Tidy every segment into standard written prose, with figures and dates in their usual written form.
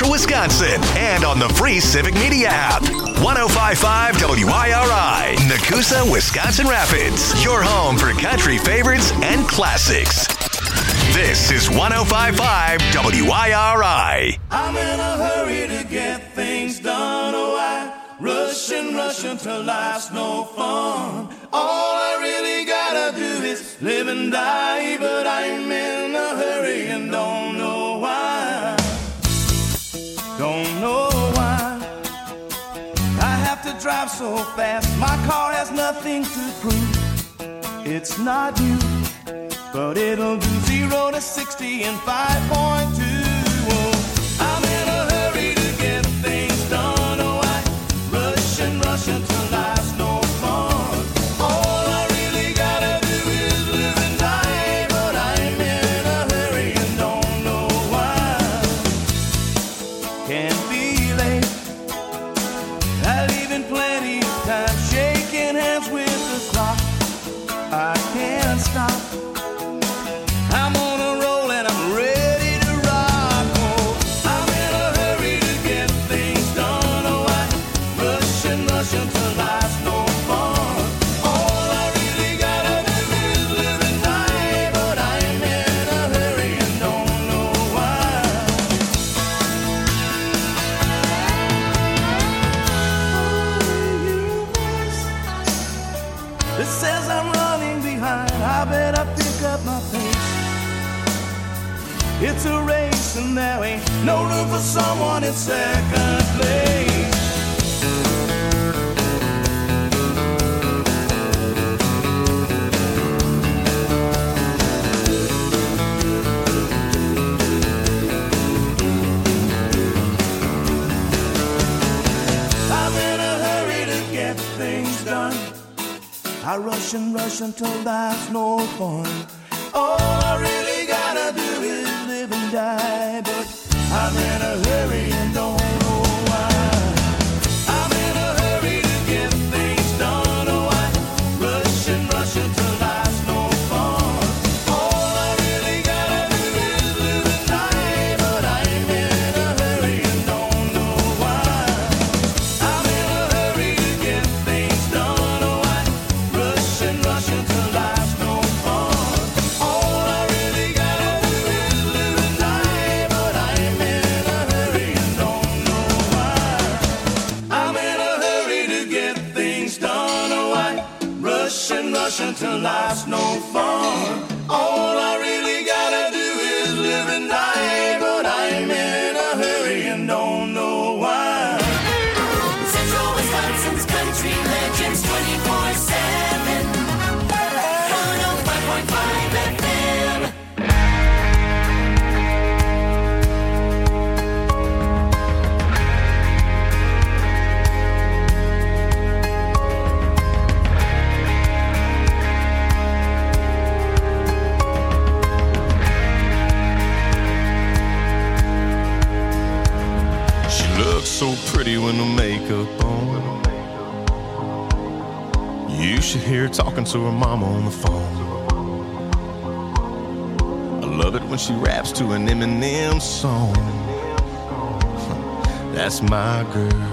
Central Wisconsin and on the free Civic Media app. 105.5 WIRI, Nakusa, Wisconsin Rapids. Your home for country favorites and classics. This is 105.5 WIRI. I'm in a hurry to get things done. Oh, I rush until life's no fun. All I really gotta do is live and die, but I'm in a hurry and don't know why. Don't know why I have to drive so fast. My car has nothing to prove. It's not you, but it'll do 0 to 60 in 5.2. Oh, I'm in a hurry to get things done. Oh, I rush until life's no fun. All I really gotta do is live and die, but I'm in a hurry and don't know why. Can't be late. I leave in plenty of time, shaking hands with the clock. I can't stop. I'm on a roll and I'm ready to rock. Oh, I'm in a hurry to get things done. Oh, I rush until life's no fun. All I really gotta do is live and die, but I'm in a hurry and don't know why. It says I'm running behind. I better pick up my pace. It's a race and there ain't no room for someone in second place. I'm in a hurry to get things done. I rush until there's no fun. All I really gotta do is live and die, but I'm in a hurry and don't know why. I'm in a hurry to get things done. Oh, I rush until life's no fun. All I really gotta do is live and die, but I'm in a hurry and don't know why. I'm in a hurry to get things done. Oh, I rush until life's no fun. All I really gotta do is live and die, but I'm in a hurry and don't know why. I'm in a hurry to get things done. Oh, I rush until life's no fun. All I really gotta do is live and die, but I'm in a hurry and don't know why. Central Wisconsin's country legends 24/7. 105.5 FM. She looks so pretty with no makeup on. You should hear her talking to her mama on the phone. I love it when she raps to an Eminem song. That's my girl.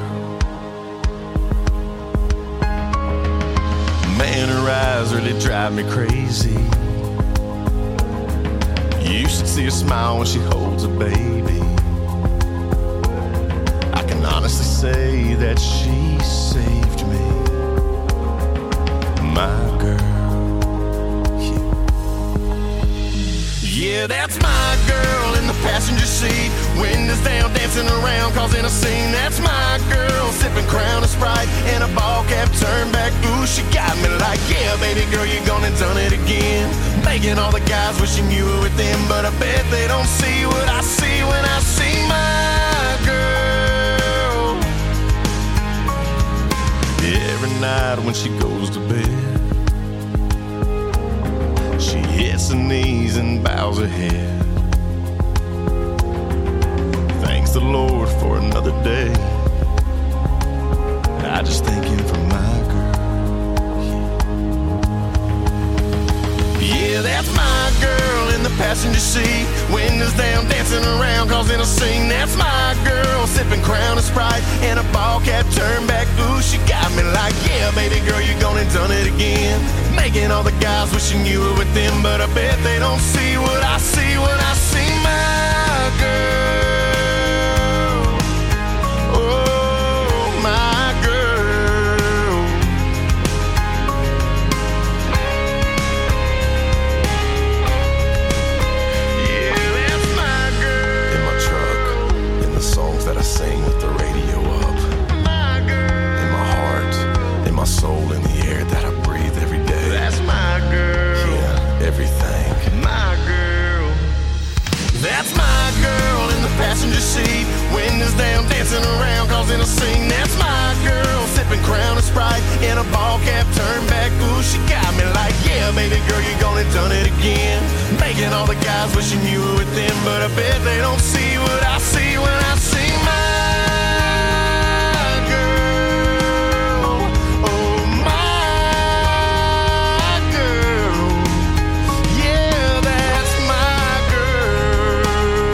Man, her eyes really drive me crazy. You should see her smile when she holds a baby. I can honestly say that she saved me. My girl. Yeah, that's my girl in the passenger seat. Windows down, dancing around, causing a scene. That's my girl, sipping Crown and Sprite and a ball cap turned back. Ooh, she got me like, yeah, baby girl, you gone and done it again. Making all the guys wishing you were with them, but I bet they don't see what I see when I see my girl. Every night when she goes to bed, she hits her knees and bows her head. Thanks the Lord for another day. I just thank him for my girl. Yeah, that's my girl in the passenger seat. Windows down, dancing around, causing a scene. That's my girl, sipping Crown and Sprite and a ball cap turned back. Ooh, she got me like, yeah, baby girl, you gone and done it again. Making all the guys wishing you were with them, but I bet they don't see what I see when I see my girl. Oh, my girl. Yeah, that's my girl. In my truck, in the songs that I sing with the radio up. My girl. In my heart, in my soul, in the air that I breathe every day. That's my girl. Yeah, everything. My girl. That's my girl in the passenger seat. Windows down, dancing around, causing a scene. That's my girl, sipping Crown and Sprite in a ball cap turned back. Ooh, she got me like, yeah, baby girl, you gone and done it again. Making all the guys wishing you were with them, but I bet they don't see what I see when I see my girl. Oh, my girl. Yeah, that's my girl.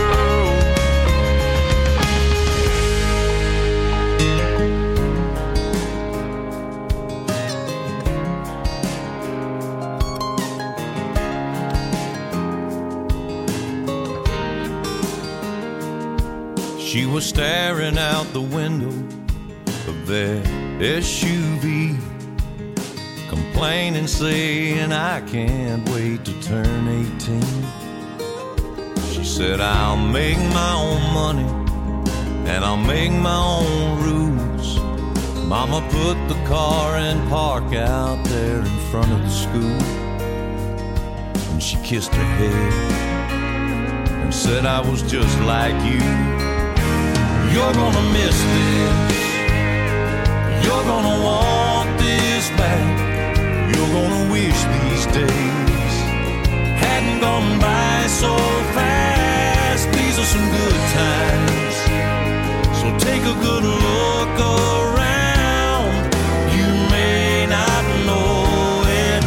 She was staring out the window of their SUV, complaining, saying, I can't wait to turn 18. She said, I'll make my own money and I'll make my own rules. Mama put the car and park out there in front of the school, and she kissed her head and said, I was just like you. You're gonna miss this. You're gonna want this back. You're gonna wish these days hadn't gone by so fast. These are some good times, so take a good look around. You may not know it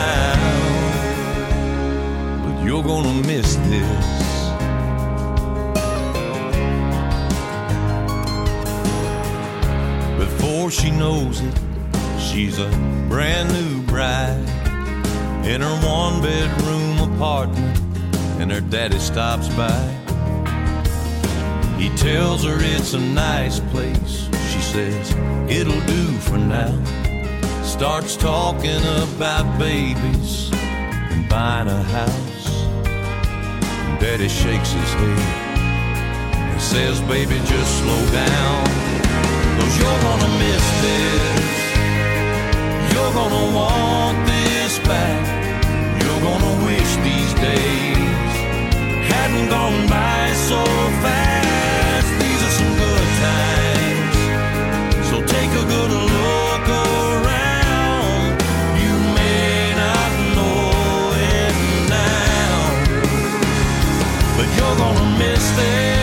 now, but you're gonna miss this. Before she knows it, she's a brand new bride in her one-bedroom apartment, and her daddy stops by. He tells her it's a nice place. She says, it'll do for now. Starts talking about babies and buying a house. And Daddy shakes his head and says, baby, just slow down. 'Cause you're gonna miss this. You're gonna want this back. You're gonna wish these days hadn't gone by so fast. These are some good times, so take a good look around. You may not know it now, but you're gonna miss this.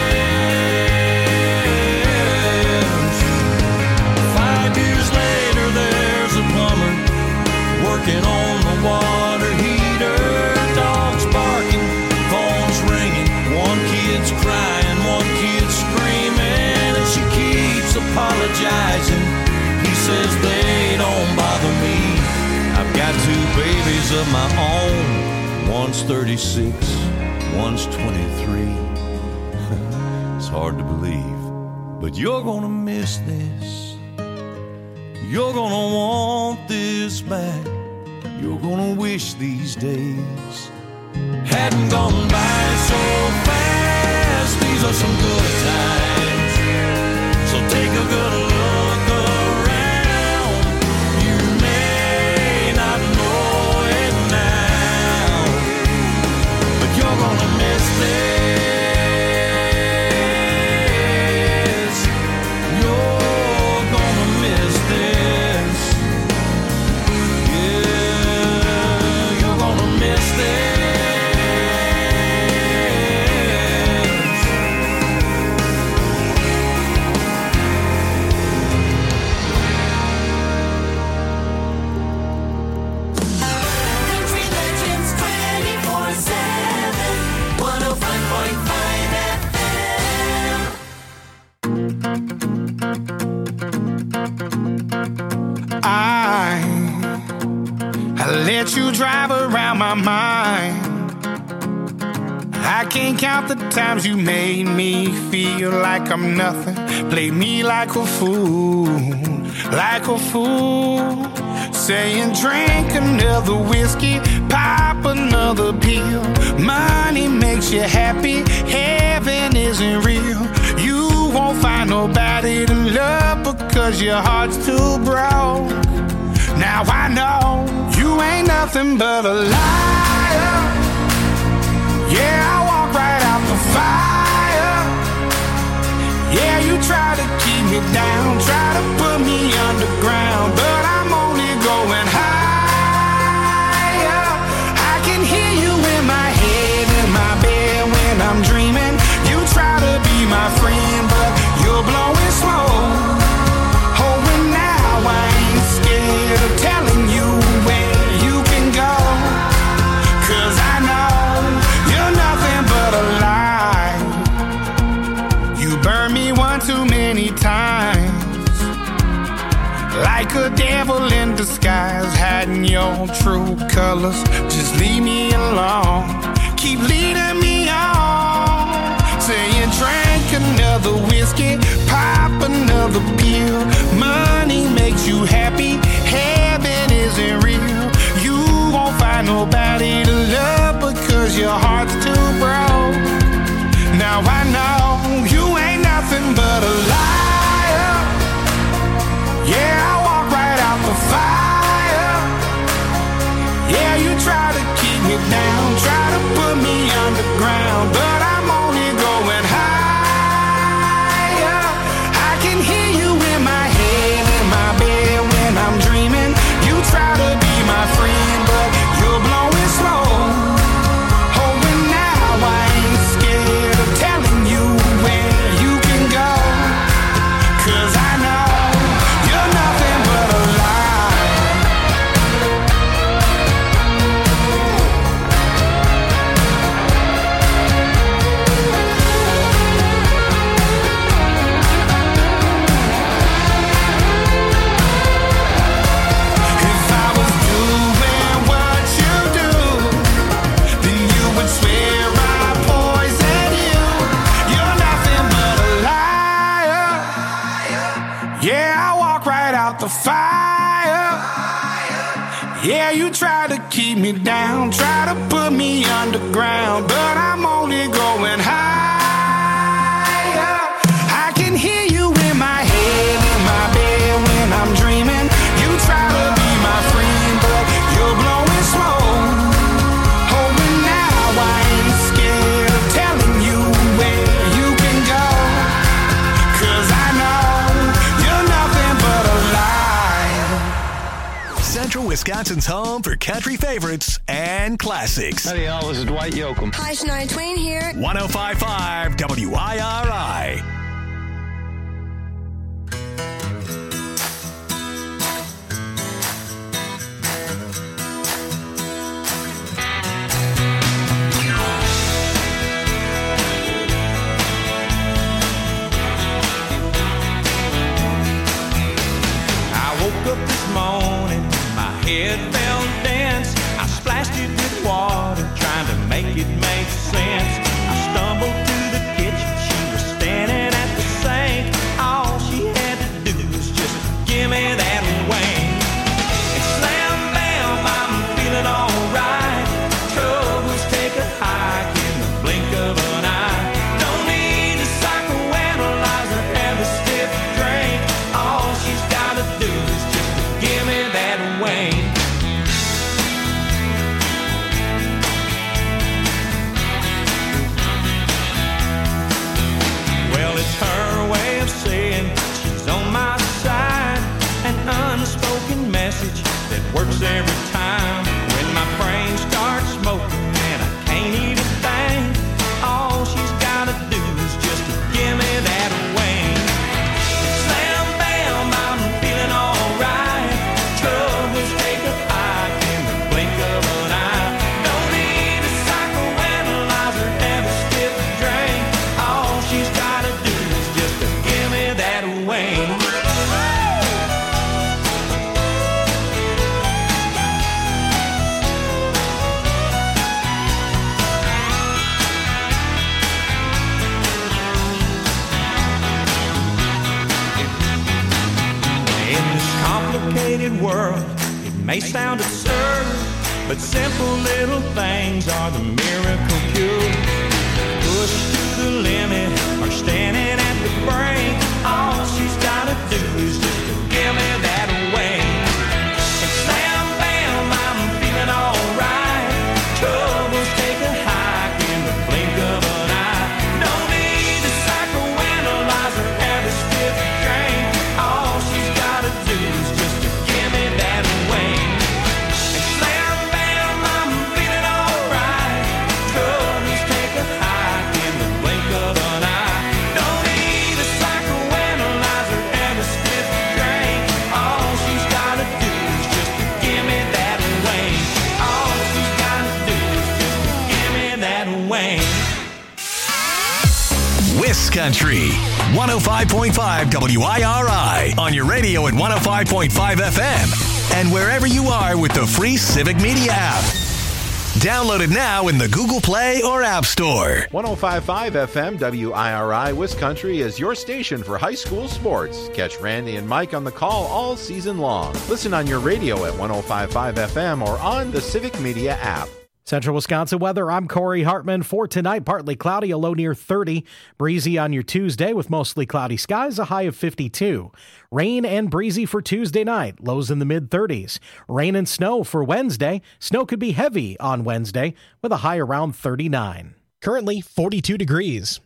Working on the water heater, dogs barking, phones ringing, one kid's crying, one kid's screaming, and she keeps apologizing. He says they don't bother me. I've got two babies of my own. One's 36, one's 23. It's hard to believe, but you're gonna miss this. You're gonna want this back. You're gonna wish these days hadn't gone by so fast. These are some good times, so take a good look around. You may not know it now, but you're gonna miss this. You're gonna miss this. I let you drive around my mind. I can't count the times you made me feel like I'm nothing. Play me like a fool, like a fool. Saying drink another whiskey, pop another pill. Money makes you happy, heaven isn't real. You won't find nobody to love because your heart's too broke. Now I know you ain't nothing but a liar. Yeah, I walk right out the fire. Yeah, you try to keep me down, try to put me underground, but I'm only going higher. I can hear you in my head, in my bed when I'm dreaming. You try to be my friend, but you're blowing smoke. Oh, and now I ain't scared of telling you where you can go, 'cause I know you're nothing but a lie. You burned me one too many times, like a devil in disguise, hiding your true colors. Just leave me alone, keep leading me on. Saying drink another whiskey, pop another pill. Money makes you happy, heaven isn't real. You won't find nobody to love because your heart's too broke. Now I know you ain't nothing but a liar. Yeah, I walk right out the fire. Yeah, you try to keep me down, try to put me underground, but I'm only going higher. I can hear you in my head, in my bed when I'm dreaming. You try to be my friend, but you're blowing smoke. Oh, and now I ain't scared of telling you where you can go, 'cause I know you're nothing but a lie. If I was doing what you do, then you would swear I poisoned you. You're nothing but a liar. Yeah, I walk right out the fire. Yeah, you try to keep me down, try to put me underground, but I'm only going higher. I can hear you in my head, in my bed when I'm dreaming. You try to be my friend, but you're blowing smoke. Oh, and now I ain't scared of telling you where you can go, 'cause I know you're nothing but a lie. Central Wisconsin's home for country favorites and classics. Howdy, y'all. This is Dwight Yoakam. Hi, Shania Twain here. 105.5 WIRI. I woke up this morning, my head felt dense. I splashed it with water, trying to make it make sense. I stumbled to the kitchen, she was standing at the sink. All she had to do was just give me that wing. And slam bam, I'm feeling alright. Troubles take a hike in the blink of an eye. Don't need a psychoanalyze or have a stiff drink. All she's gotta do is just give me that wing. Well, it's her way of saying she's on my side. An unspoken message that works every time. When my brain starts smoking and I can't even think, all she's gotta do is just give me that wing. Slam bam, I'm feeling alright. Troubles take a hike in the blink of an eye. Don't need a psychoanalyzer, have a stiff drink. All she's gotta do is just give me that wing. in this complicated world. It may sound absurd, but simple little things are the miracle cure. Pushed to the limit or standing at the brink, all she's gotta do is just to give me that away. And slam bam, I'm feeling alright. Troubles take a hike in the blink of an eye. No need to psychoanalyze or have a stiff drink. All she's gotta do is just to give me that away. And slam bam, I'm feeling alright. Troubles take a hike in the blink of an eye. No need to psychoanalyze or have a stiff drink. All she's gotta do is just to give me that away. All she's gotta do is just to give me that away. Wiscountry 105.5 WIRI on your radio at 105.5 FM and wherever you are with the free Civic Media app. Download it now in the Google Play or App Store. 105.5 FM WIRI Wiscountry is your station for high school sports. Catch Randy and Mike on the call all season long. Listen on your radio at 105.5 FM or on the Civic Media app. Central Wisconsin weather, I'm Corey Hartman. For tonight, partly cloudy, a low near 30. Breezy on your Tuesday with mostly cloudy skies, a high of 52. Rain and breezy for Tuesday night, lows in the mid-30s. Rain and snow for Wednesday. Snow could be heavy on Wednesday with a high around 39. Currently 42 degrees.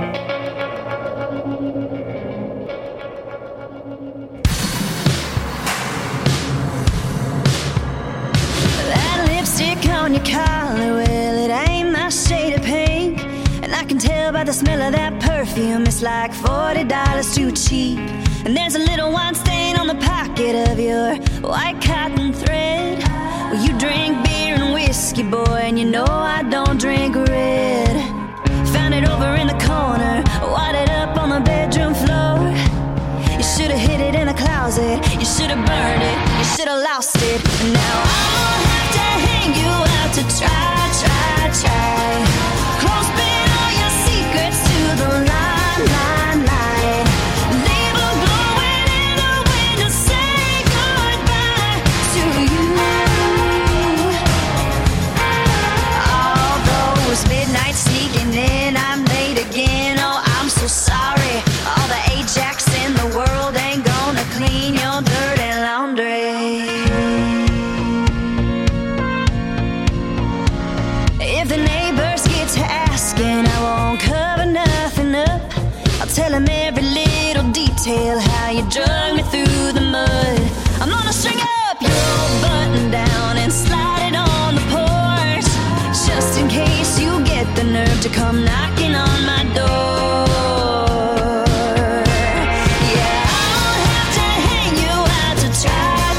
On your collar, well, it ain't my shade of pink. And I can tell by the smell of that perfume, it's like $40 too cheap. And there's a little wine stain on the pocket of your white cotton thread. Well, you drink beer and whiskey, boy, and you know I don't drink red. Found it over in the corner, wadded up on the bedroom floor. You should've hid it in a closet, you should've burned it, you should've lost it. And now I'll have to hang you out to try. Close bin all your secrets to the line. Leave a glowing in the wind to say goodbye to you. All those midnights sneaking in, I'm late again. Oh, I'm so sorry. All the Ajax in the world ain't gonna clean your dirty laundry. If the neighbors get to asking, I won't cover nothing up. I'll tell them every little detail, how you drug me through the mud. I'm gonna string up your old button down and slide it on the porch, just in case you get the nerve to come knocking on my door. Yeah, I'll have to hang you out to try.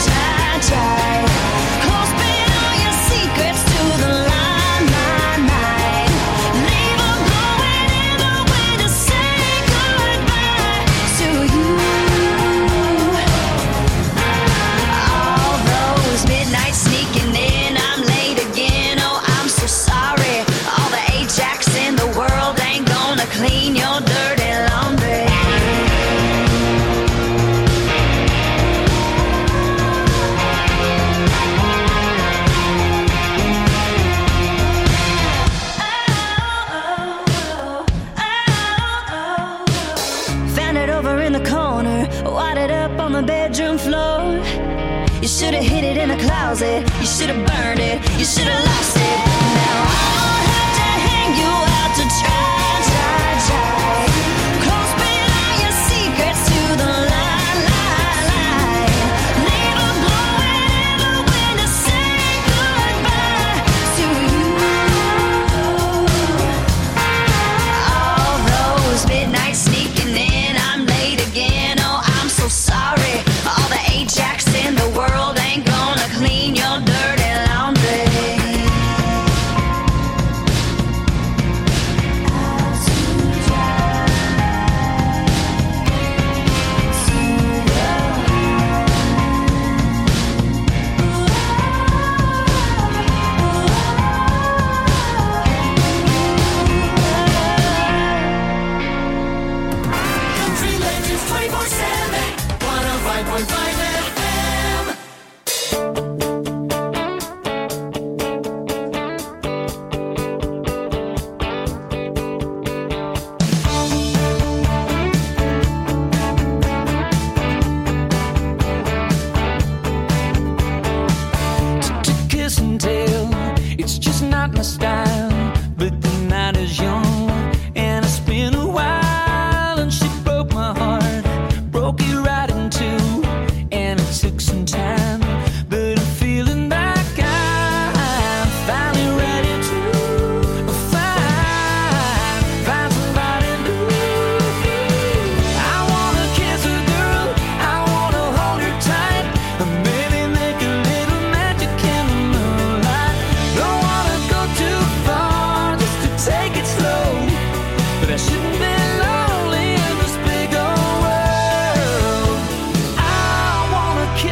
Close bin all your secrets to the line. Leave a glowing in the wind to say goodbye to you. All those midnights sneaking in, I'm late again. Oh, I'm so sorry. All the Ajax in the world ain't gonna clean your dirty laundry. Found it over in the corner, wadded up on the bedroom floor. You should've hid it in a closet, you should've burned it, you should've lost it. Now I'll have to hang you out to try. Close bin all your secrets to the line. Leave a glowing in the wind to say goodbye to you. All those midnights sneaking in, I'm late again. Oh, I'm so sorry. All the Ajax in the world ain't gonna clean your dirty laundry.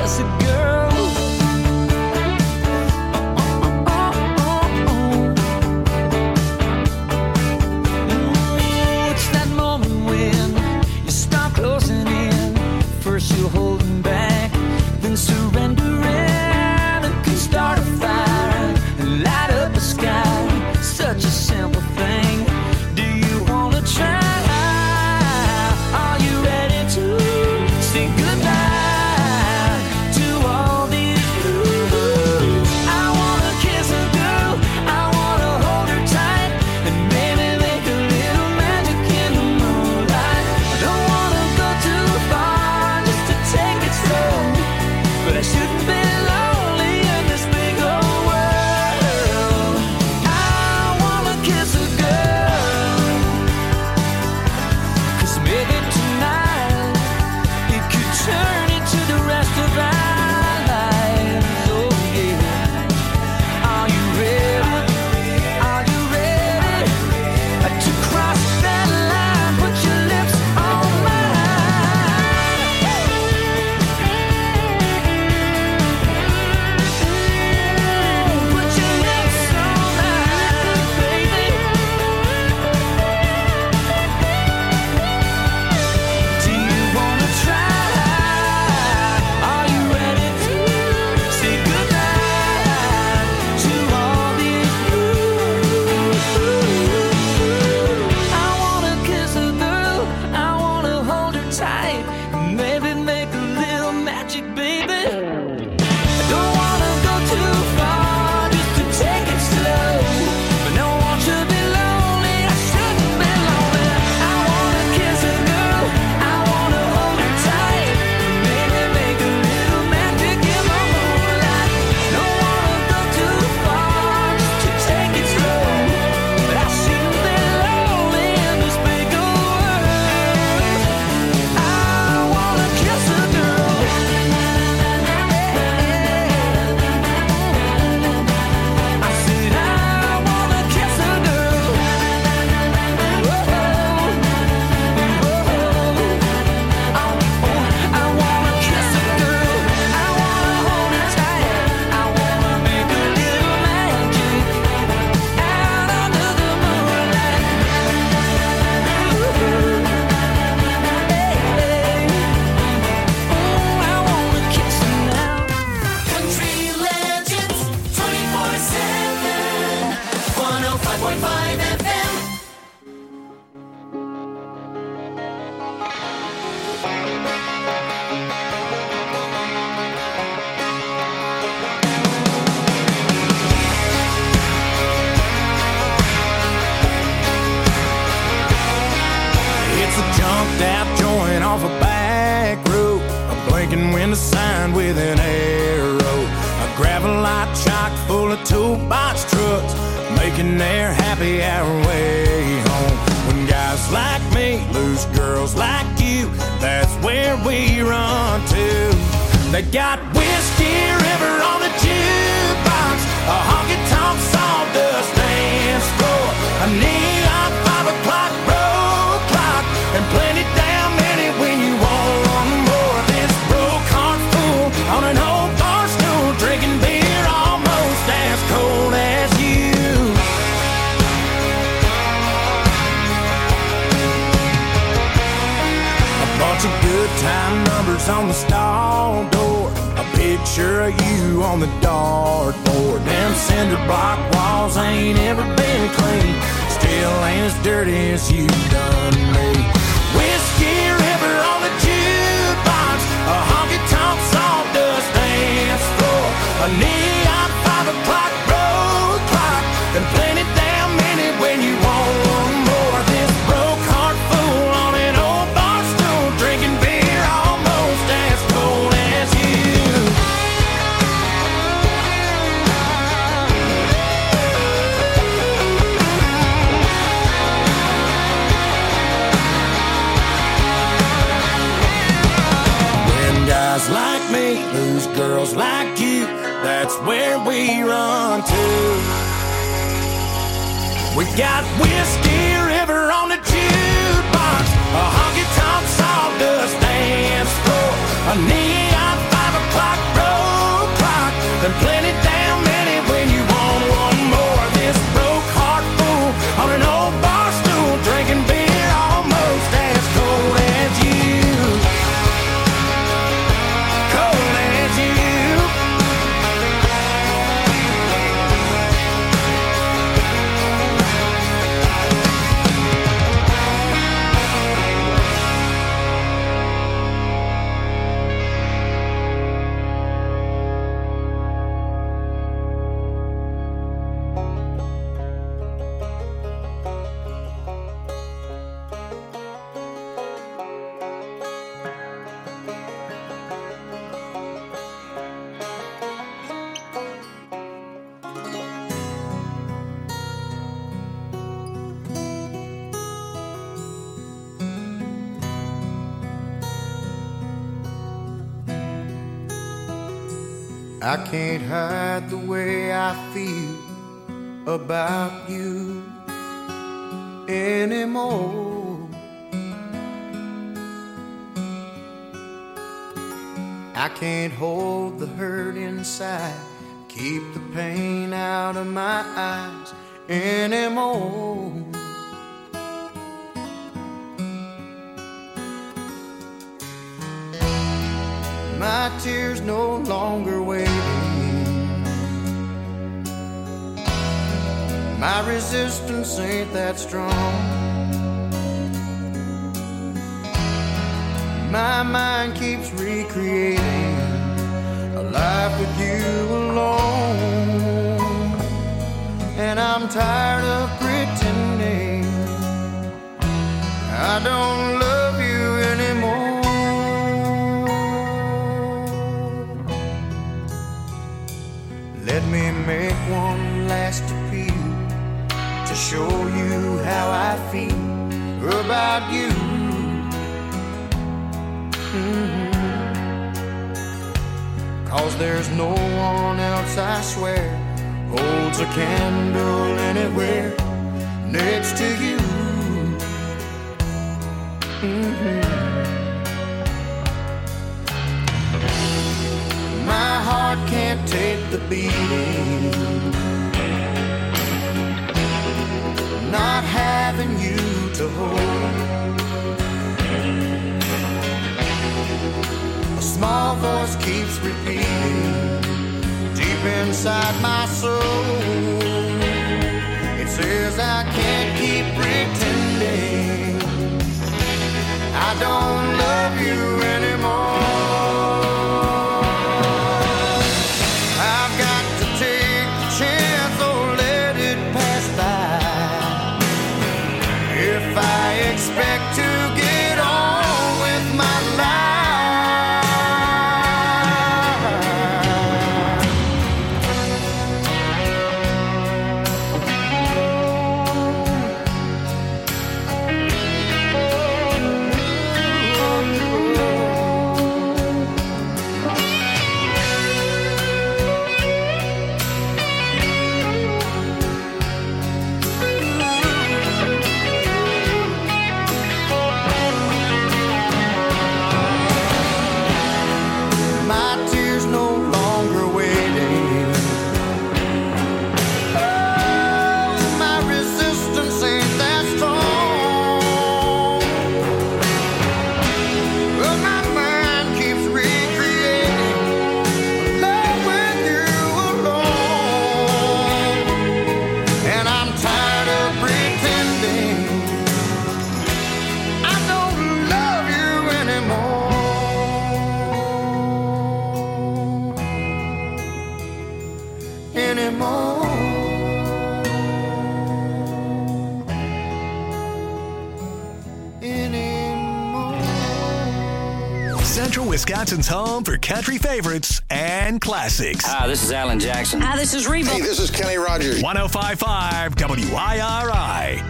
kiss a girl. It's that moment when you start closing in. First you're holding back, then surrendering. It can start a fire and light up the sky. Such a simple thing. Do you want to try? Are you ready to say goodbye to all these blues? I wanna kiss a girl, I wanna hold her tight, and maybe make a little magic in the moonlight. I don't wanna go too far just to take it slow, but I shouldn't be lonely in this big old world. I wanna kiss a girl, 'cause maybe tonight it could turn into the rest of our lives. Oh yeah. Are you ready? Are you ready to cross that line? Put your lips on mine. Put your lips on mine, baby. Do you wanna try? Are you ready to say goodbye to all these blues? I wanna kiss a girl, I wanna hold her tight, maybe make a little magic, baby. I don't wanna go too far just to take it slow, but no one should be lonely. I shouldn't be lonely. I wanna kiss a girl, I wanna hold her tight, maybe make a little magic in the moonlight. Don't wanna go too far just to take it slow, but I shouldn't be lonely in this big old world. I wanna kiss a girl. I said I wanna kiss a girl. I wanna kiss a girl. I wanna hold her tight. I wanna make a little magic out under the moonlight. I wanna kiss her now. Country legends 24/7. 105.5 FM. It's a junked out joint off a back road, a blinking window sign with an arrow, a gravelite chock full of toolbox trucks, making their happy hour way home. When guys like me lose girls like you, that's where we run to. They got Whiskey River on the jukebox, a honky-tonk sawdust dance floor, a neon 5 o'clock road clock, and plenty damn many when you want more. This broke heart fool on an old bar stool, drinking beer almost as cold as you. A bunch of good time numbers on the stall door, a picture of you on the dartboard. Them cinder block walls ain't ever been clean, still ain't as dirty as you done me. Whiskey River on the jukebox, a honky-tonk sawdust dance floor, a neon 5 o'clock road clock, and plenty damn many when you want more. This broke heart fool on an old bar stool, drinking beer almost as cold as you. When guys like me lose girls like you, that's where we run to. We got Whiskey River on the jukebox, a honky-tonk sawdust dance floor, a neon 5 o'clock then plenty damn many when you want one more. This broke heart fool on an old bar stool, drinking beer almost as cold as you. Cold as you. I can't hide the way I feel about you anymore. I can't hold the hurt inside, keep the pain out of my eyes anymore. My tears no longer waiting. My resistance ain't that strong. My mind keeps recreating a life with you alone. And I'm tired of pretending I don't love you anymore. Let me make one last appeal to show you how I feel about you. Cause there's no one else, I swear, holds a candle anywhere next to you. My heart can't take the beating, not having you to hold. A small voice keeps repeating deep inside my soul. It says I can't keep pretending I don't love you anymore. Expect to get on with my Central Wisconsin's home for country favorites and classics. Hi, this is Alan Jackson. Hi, this is Reba. Hey, this is Kenny Rogers. 105.5 WIRI.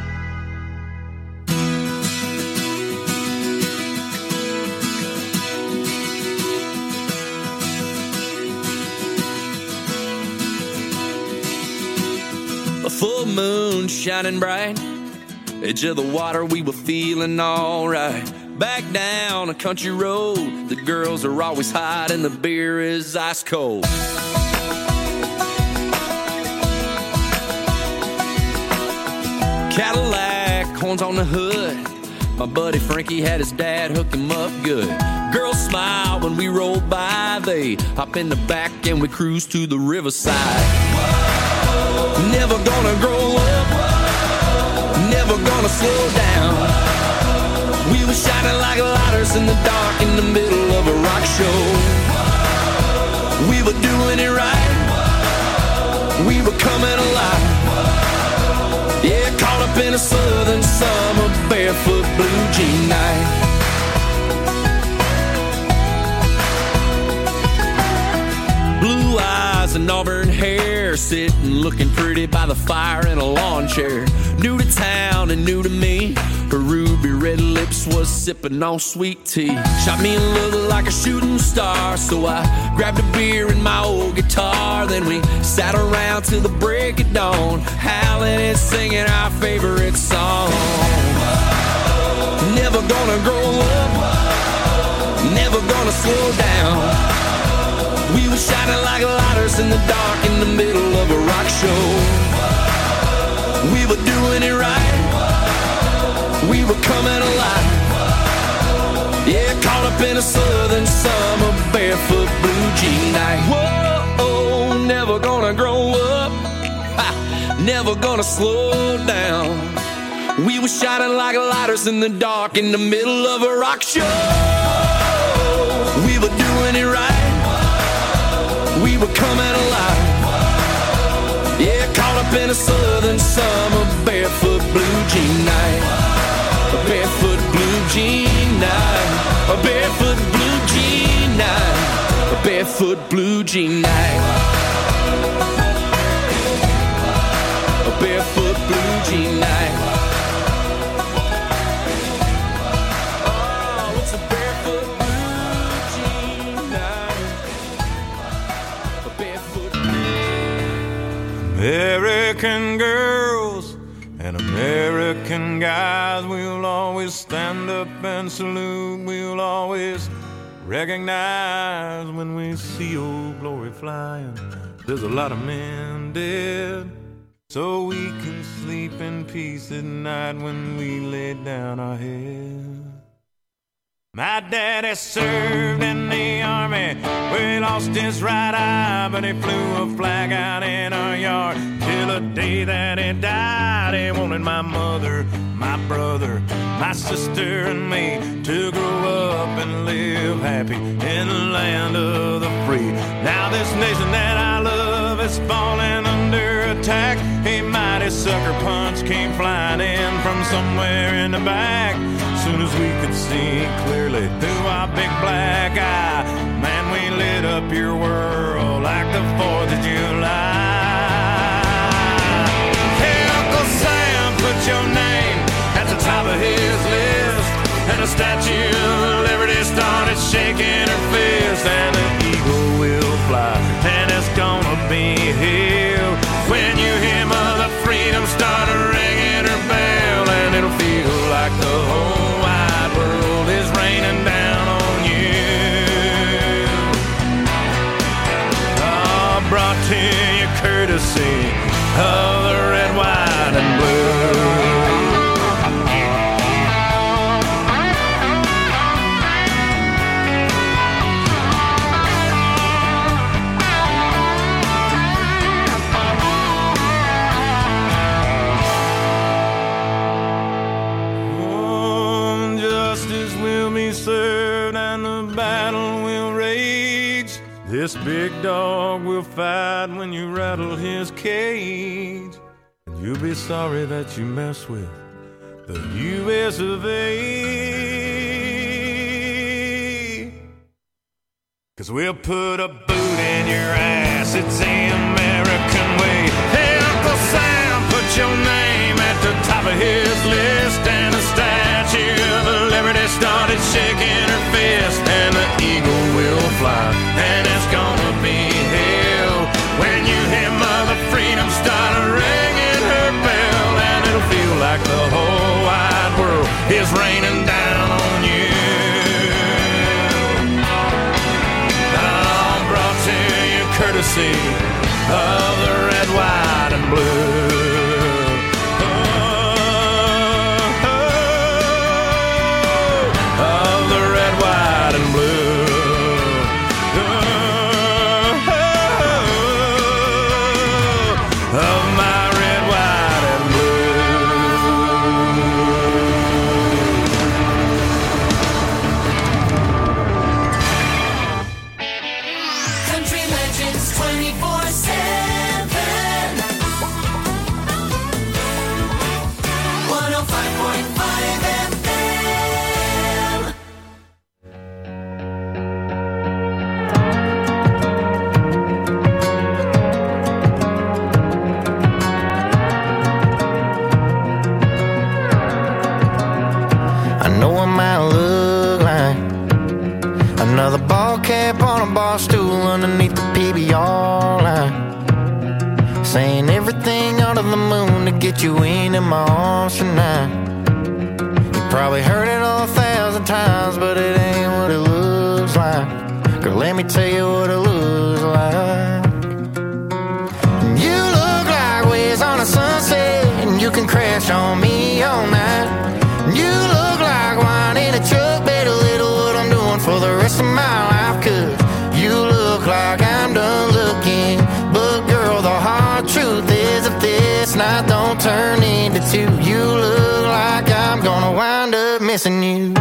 A full moon shining bright, edge of the water, we were feeling all right. Back down a country road, the girls are always hot and the beer is ice cold. Cadillac, horns on the hood. My buddy Frankie had his dad hook him up good. Girls smile when we roll by. They hop in the back and we cruise to the riverside. Never gonna grow up, never gonna slow down. We were shining like lighters in the dark in the middle of a rock show. We were doing it right, we were coming alive. Yeah, caught up in a southern summer, barefoot blue jean night. Blue eyes and auburn hair, sitting looking pretty by the fire in a lawn chair. New to town and new to me, her ruby red lips was sipping on sweet tea. Shot me a look like a shooting star, so I grabbed a beer and my old guitar. Then we sat around till the break of dawn, howling and singing our favorite song. Never gonna grow up, never gonna slow down. We were shining like lighters in the dark in the middle of a rock show. We were doing it right, we were coming alive. Yeah, caught up in a southern summer, barefoot blue jean night. Whoa, never gonna grow up, never gonna slow down. We were shining like lighters in the dark in the middle of a rock show. We were doing it right, we were coming alive. Yeah, caught up in a southern summer, barefoot blue jean night. A barefoot blue jean night. A barefoot blue jean night. A barefoot blue jean night. A barefoot blue jean night. Oh, it's a barefoot blue jean night. A barefoot American girls and American guys, we'll always stand up and salute. We'll always recognize when we see old glory flying. There's a lot of men dead, so we can sleep in peace at night when we lay down our head. My daddy served in the army, where he lost his right eye, but he flew a flag out in our yard till the day that he died. He wanted my mother, my brother, my sister and me to grow up and live happy in the land of the free. Now this nation that I love is falling under attack. A mighty sucker punch came flying in from somewhere in the back. Soon as we could see clearly through our big black eye, man, we lit up your world like the 4th of July. Hey, Uncle Sam, put your name at the top of his list, and the Statue of Liberty started shaking her fist, and the eagle will fly, and it's gonna be here when you hear Mother Freedom start ringing her bell, and it'll feel like the whole wide world is raining down on you. Oh, brought to you courtesy of the red, white, and blue. Served and the battle will rage. This big dog will fight when you rattle his cage, and you'll be sorry that you mess with the U.S. of A. 'Cause we'll put a boot in your ass, it's the American way. Hey, Uncle Sam, put your name at the top of his list, and the Statue of Liberty started shaking her fist, and the eagle will fly, and it's gonna be hell when you hear Mother Freedom start ringing her bell, and it'll feel like the whole wide world is raining down on you. Oh, brought to you courtesy of the red, white, and blue. Oh, stool underneath the PBR line, saying everything under the moon to get you into my arms tonight. You probably heard it 1,000 times, but it ain't what it looks like. Girl, let me tell you what it looks like. You look like waves on a sunset, and you can crash on me all night. You look like wine in a truck, better little what I'm doing for the rest of my life. Cause you look like I'm done looking, but girl, the hard truth is if this night don't turn into two, you look like I'm gonna wind up missing you.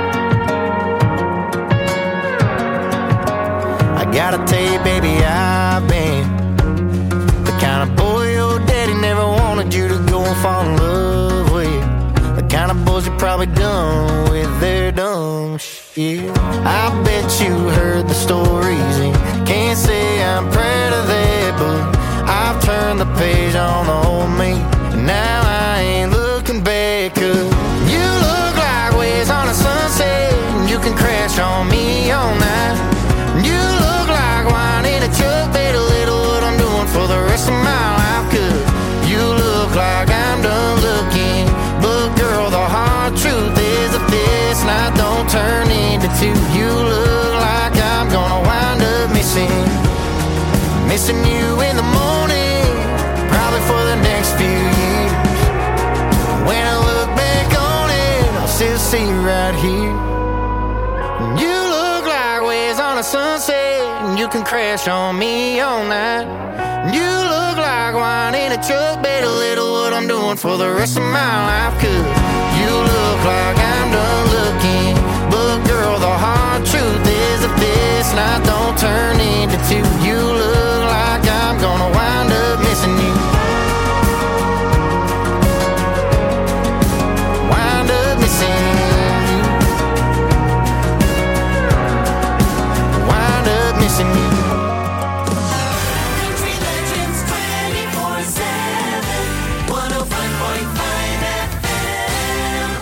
I gotta tell you, baby, I've been the kind of boy your daddy never wanted you to go and fall in love with. The kind of boys you probably done with their dumb shit. I bet you heard the stories and can't say I'm proud of that, but I've turned the page on the old me, and now I ain't looking back. Cause you look like waves on a sunset, and you can crash on me all night. You look like wine in a truck, better little what I'm doing for the rest of my life. Cause you look like I'm done looking, but girl, the hard truth is if this night don't turn into two, you look like I'm gonna wind up missing you in the morning, probably for the next few years. When I look back on it, I'll still see you right here. You look like waves on a sunset, and you can crash on me all night. You look like wine in a truck, better little what I'm doing for the rest of my life. Cause you look like I'm done looking, but girl, the hard truth is if this night don't turn into two, you look like I'm gonna wind up missing you. Wind up missing you. Wind up missing you. Country Legends 24/7, 105.5 FM.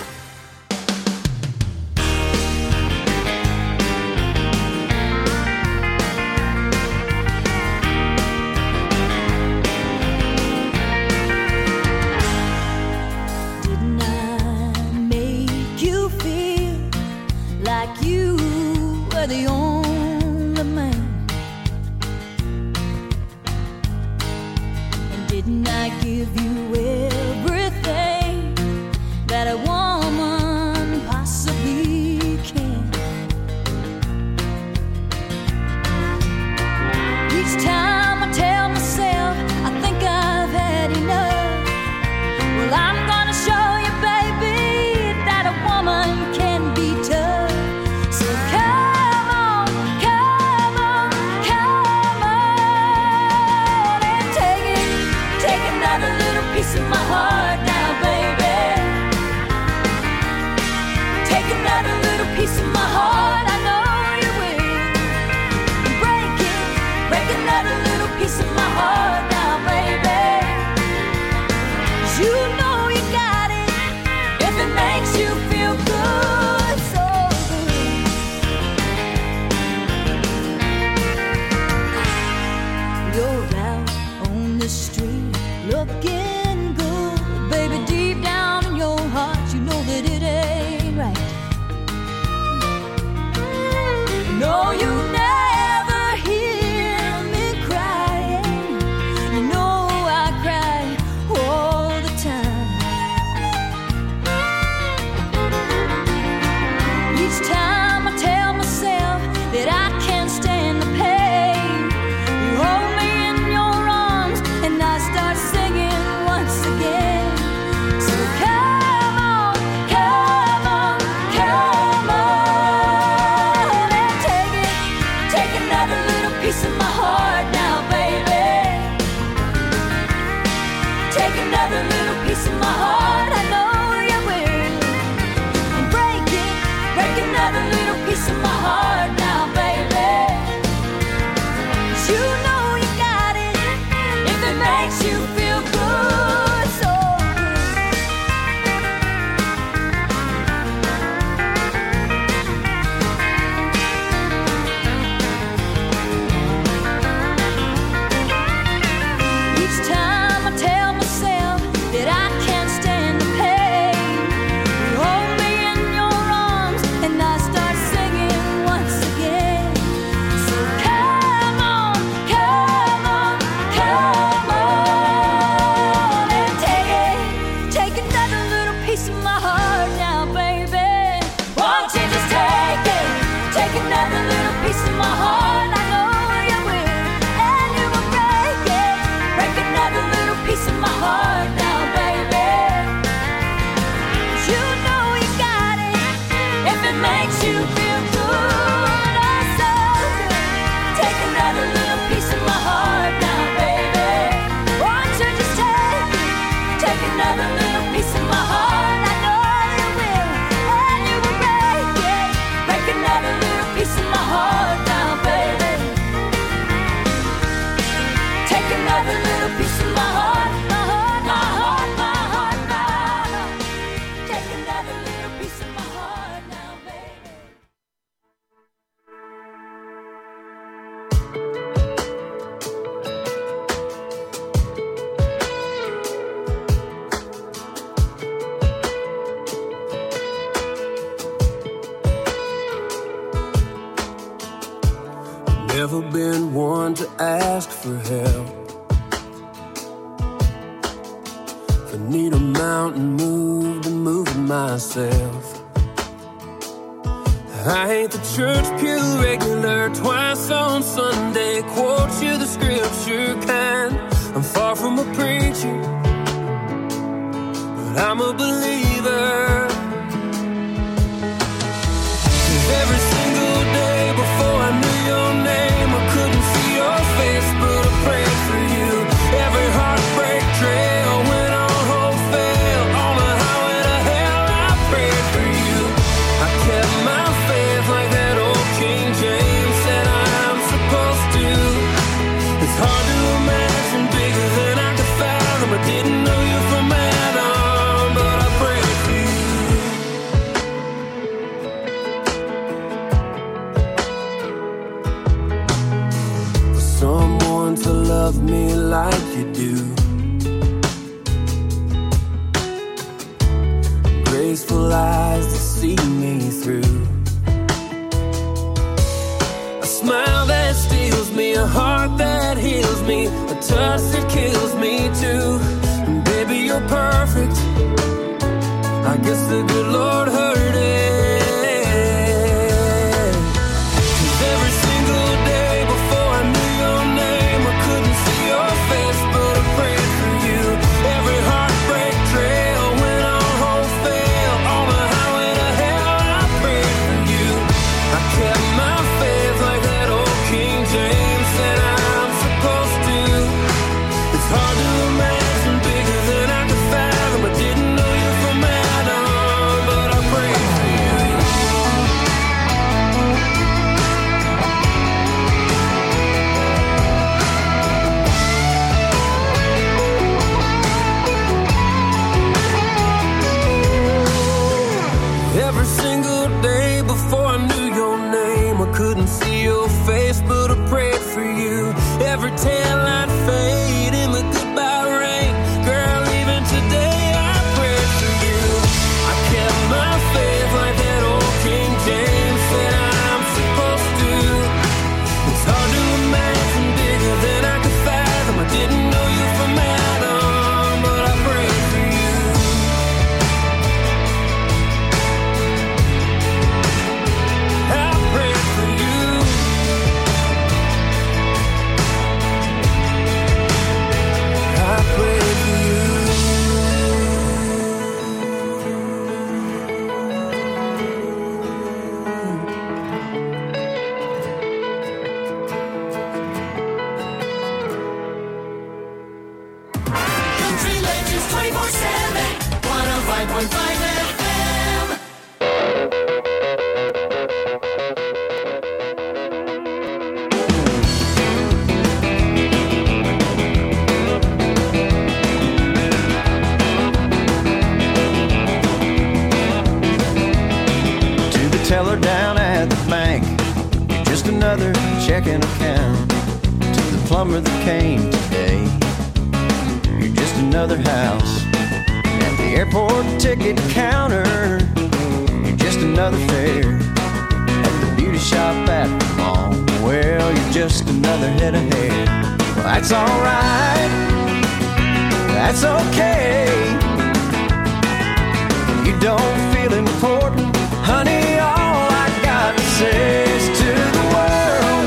Didn't I make you feel like you were the only man? And didn't I give you everything that a woman possibly can? Each time I tell myself I think I've had enough, well, I'm gonna show you, baby, that a woman can be tough. So come on, come on, come on, and take another little piece of my heart now, baby. Take another little piece of my heart, I know you will. Break another little piece of my heart now, baby. 'Cause you know you got it if it makes you feel good, so good. You're out on the street looking good, baby. Deep down in your heart, you know that it ain't right. No, you never hear me crying. You know I cry all the time. Each time I tell myself that I can't stand the pain, you hold me in your arms and I start singing once again. So come on, come on, come on, and take another little piece of my heart now, baby. Take another little piece of my heart, I know you will. And break another little piece of my heart now, baby. 'Cause you know you got it if it makes you feel good, so good. another little piece of my heart, my heart, my heart, my heart, my heart. Take another little piece of my heart now, baby. Never been one to ask for help. If I need a mountain moved, I'm moving myself. I ain't the church pew regular, twice on Sunday, quote you the scripture kind. I'm far from a preacher, but I'm a believer. 'Cause every single day before I knew your name, I couldn't see your face, but I prayed for you. Every heartbreak trail went on wholesale, on the highway to hell, I prayed for you. I kept my faith like that old King James said I'm supposed to. It's hard to imagine bigger than I could fathom. I didn't know you from Adam, but I prayed for you. For someone to love me like you do, graceful eyes to see me through, a smile that steals me, a heart that heals me, a touch that kills me too. And baby, you're perfect. I guess the good Lord heard it. 'Cause every single day before I knew your name, I couldn't see your face, but I prayed for you. Every heartbreak trail went on wholesale, on the highway to hell, I prayed for you. I kept my faith like that old King James said I'm supposed to. It's hard to imagine bigger than I could fathom. I didn't know you from Adam, but I prayed for you. Every single day before I knew your name, I couldn't see your face, but I prayed for you. Every tail I'd fade in the goodbye rain, girl, even today I prayed for you. I kept my faith like that old King James said I'm supposed to. It's hard to imagine bigger than I could fathom. I didn't know you from Adam, but I prayed for you. I prayed for you. I prayed for you. Country Legends 24/7, 105.5 FM. To the teller down at the bank, you're just another checking account. To the plumber that came today, you're just another house. At the airport ticket counter, you're just another fare. At the beauty shop at the mall, well, you're just another head of hair. Well, that's alright, that's okay. You don't feel important, honey, all I got to say is to the world,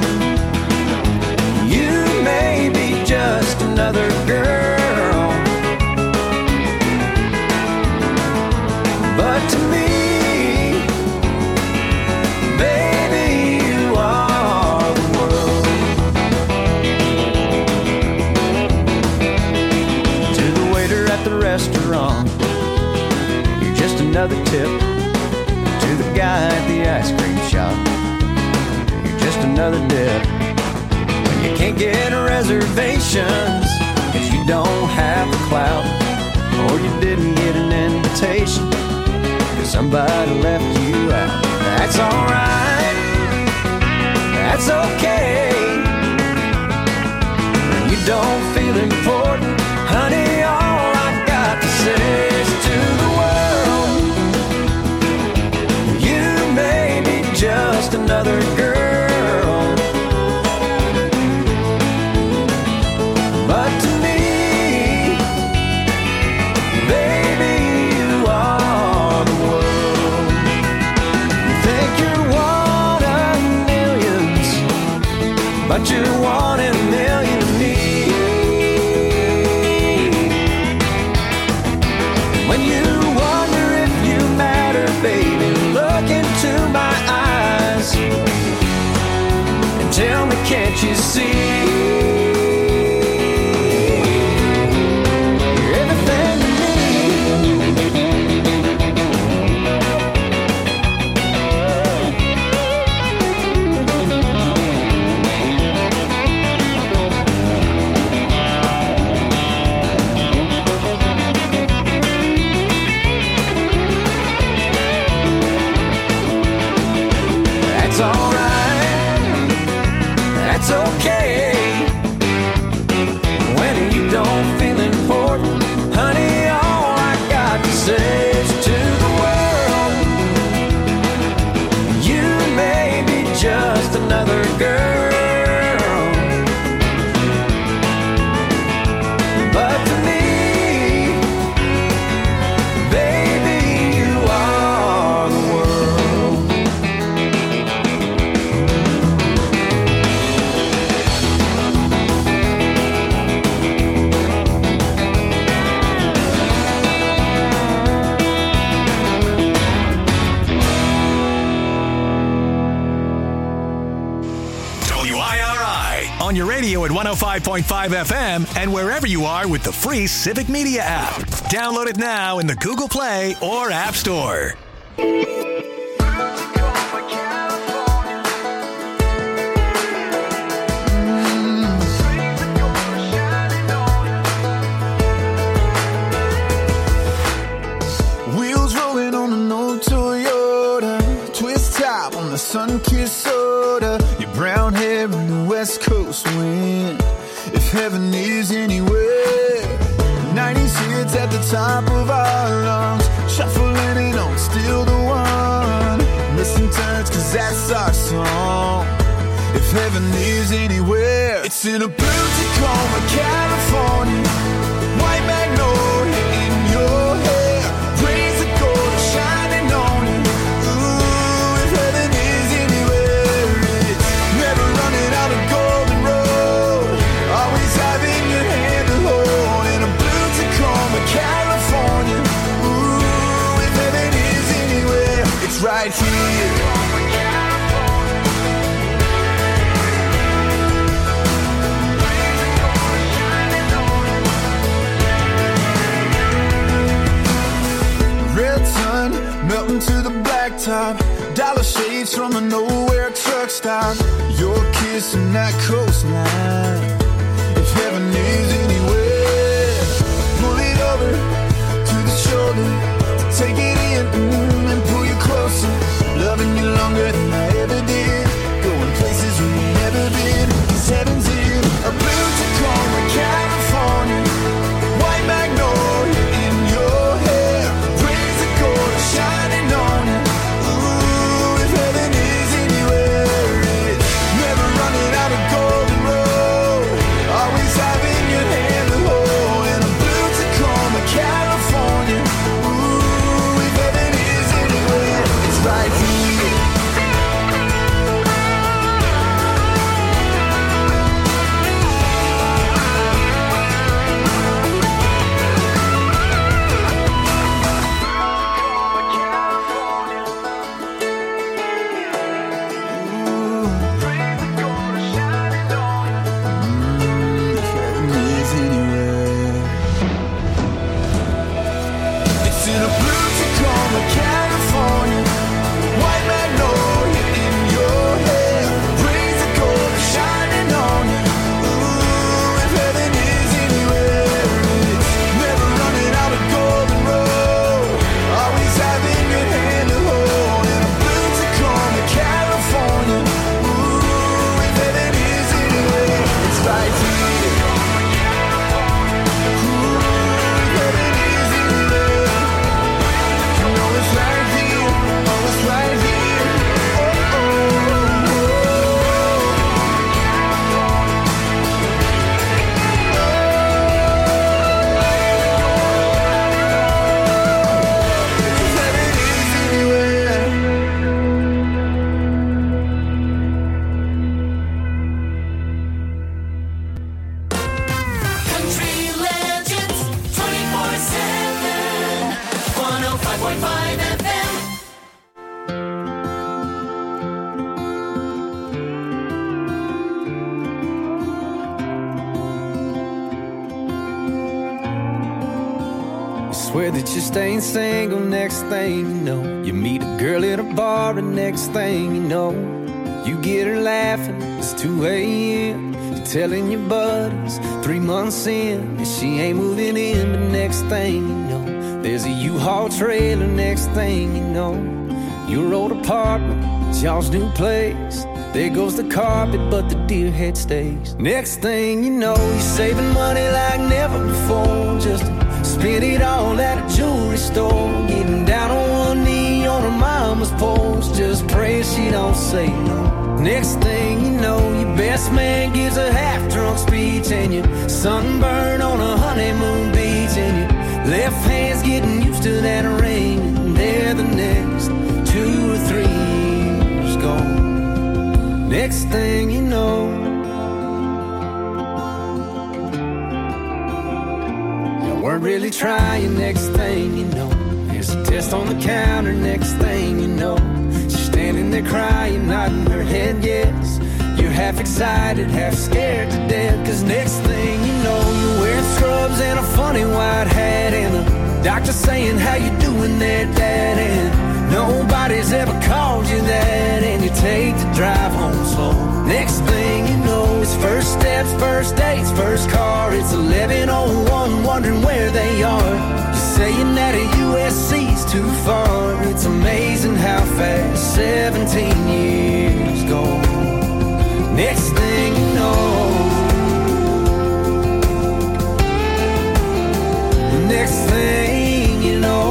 you may be just another girl, but to me, baby, you are the world. To the waiter at the restaurant, you're just another tip. To the guy at the ice cream shop, you're just another dip. When you can't get reservations, 'cause you don't have the clout, or you didn't get an invitation, 'cause somebody left you out. That's alright, that's okay. You don't feel important, honey, all I got to say is to the world, you may be just another girl, but to me, baby, you are the world. You think you're one of millions, but you're one in a million of me. When you wonder if you matter, baby, look into my eyes and tell me, can't you see? You're everything to me. That's alright, that's okay. When you don't feel important, honey, all I got to say is to the world, you may be just another girl, but to me, baby, you are the world. WIRI on your radio at 105.5 FM and wherever you are with the free Civic Media app. Download it now in the Google Play or App Store. Wheels rolling on an old Toyota, twist top on the sun-kissed soda, your brown hair in the West Coast wind. If heaven is anywhere, 90s hits at the top of our lungs, shuffling it on, still the one. Missing turns, 'cause that's our song. If heaven is anywhere, it's in a blue Tacoma, California, white magnolia in your hair, rays of gold are shining on you. Ooh, if heaven is anywhere, it's never running out of golden road, always having your hand to hold in a blue Tacoma, California. Ooh, if heaven is anywhere, it's right here. Red sun melting to the blacktop, dollar shades from a nowhere truck stop, your kiss and that coastline. If heaven is anywhere, pull it over to the shoulder, take it in and pull you closer, loving you longer than I ever did, going places we've never been, 'cause heaven's in a blue Tacoma, California, white magnolia in your hair, rays of gold are shining on you. Ooh, if heaven is anywhere, it's never running out of golden road, always having your hand to hold in a blue Tacoma, California. Ooh, Swear that you're staying single. Next thing you know, you meet a girl at a bar, and next thing you know, you get her laughing. It's 2 a.m. You're telling your buddies 3 months in, and she ain't moving in. But next thing you know, there's a U-Haul trailer. Next thing you know, your old apartment, it's y'all's new place. There goes the carpet, but the deer head stays. Next thing you know, you're saving money like never before, just to spend it all at a jewelry store. Getting down on one knee on her mama's porch, just praying she don't say no. Next thing you know, your best man gives a half-drunk speech, and you're sunburned on a honeymoon beach, and your left hand's getting used to that ring, and there the next 2 or 3 years gone. Next thing you know, you weren't really trying. Next thing you know, there's a test on the counter. Next thing you know, she's standing there crying, nodding her head yes. You're half excited, half scared to death, 'cause next thing you know, you're wearing scrubs and a funny white hat, and the doctor saying, how you doing there, Dad? And nobody's ever called you that, and you take the drive home slow. Next thing you know, it's first steps, first dates, first car. It's 11:01, wondering where they are. You're saying that a USC's too far. It's amazing how fast 17 years go. Next thing you know, next thing you know,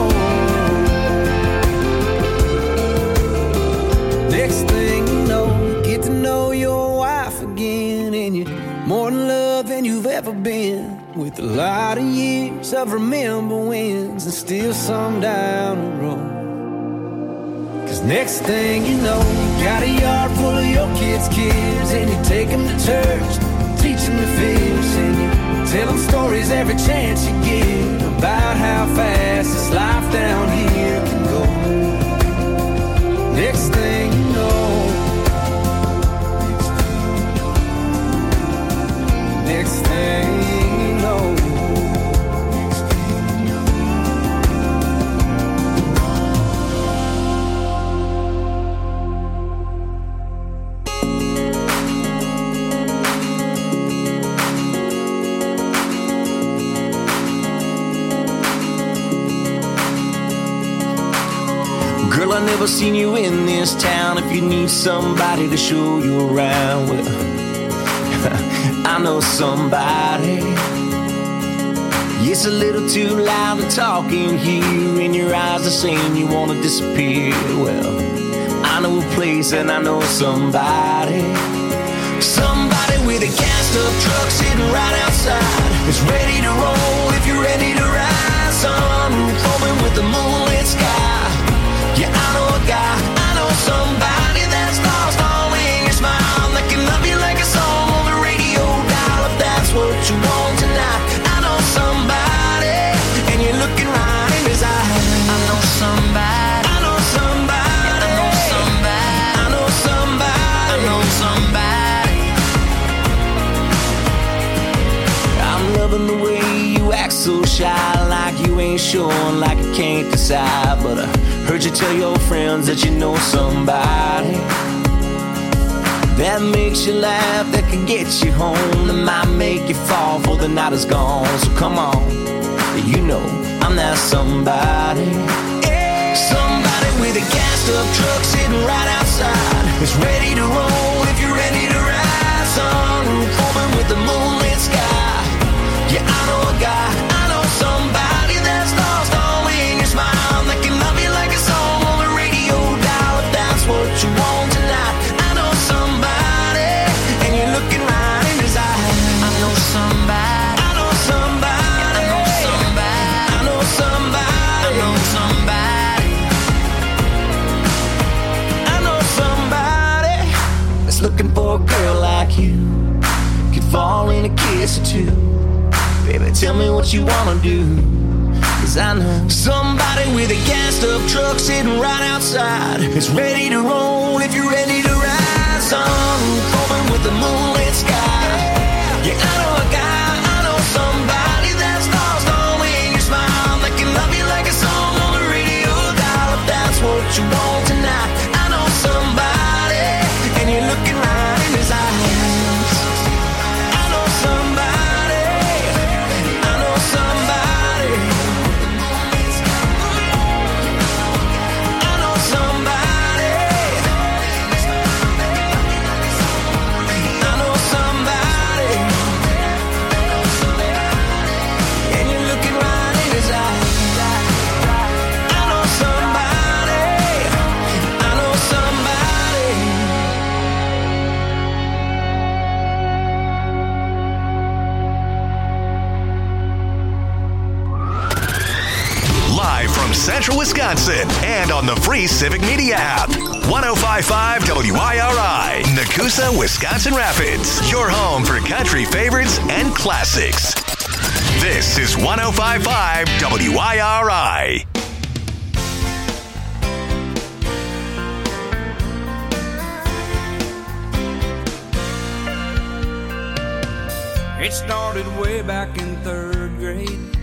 next thing you know, get to know your wife again, and you're more in love than you've ever been, with a lot of years of remember wins and still some down the road. 'Cause next thing you know, you got a yard full of your kids' kids, and you take them to church, teach them to fish, and you tell them stories every chance you get about how fast this life down here can go. Next thing you know, next thing you know, girl, I never seen you in this town. If you need somebody to show you around, well, I know somebody. It's a little too loud to talk in here, and your eyes are saying you wanna disappear. Well, I know a place and I know somebody. Somebody with a gassed-up truck sitting right outside. It's ready to roll if you're ready to ride. Sunroof open with the moonlit sky. Yeah, I know a guy, I know somebody that's lost all in your smile, that can love you like a song on the radio dial. If that's what you want tonight, I know somebody, and you're looking right in his eyes. I know somebody, I know somebody, I know somebody, I know somebody, I know somebody. I'm loving the way you act so shy, like you ain't sure, like you can't decide, but heard you tell your friends that you know somebody that makes you laugh, that can get you home, that might make you fall before the night is gone. So come on, you know I'm that somebody. Somebody with a gassed-up truck sitting right outside. It's ready to roll if you're ready to ride. Sunroof open with the moonlit sky. Yeah, I know a guy, I know somebody that's lost all in your smile, that can love you like a song on the radio dial. If that's what you want tonight, I know somebody, and you're looking right in his eyes. I know somebody, I know somebody, I know somebody, I know somebody, I know somebody, I know somebody that's looking for a girl like you, could fall in a kiss or two. Baby, tell me what you wanna do, 'cause I know somebody with a gassed-up truck sitting right outside. It's ready to roll if you're ready to ride. Sunroof open with the moonlit sky. Yeah, I know a guy, I know somebody that's lost all in your smile, that can love you Central Wisconsin and on the free Civic Media app. 105.5 WIRI, Nakusa, Wisconsin Rapids. Your home for country favorites and classics. This is 105.5 WIRI. It started way back in third grade.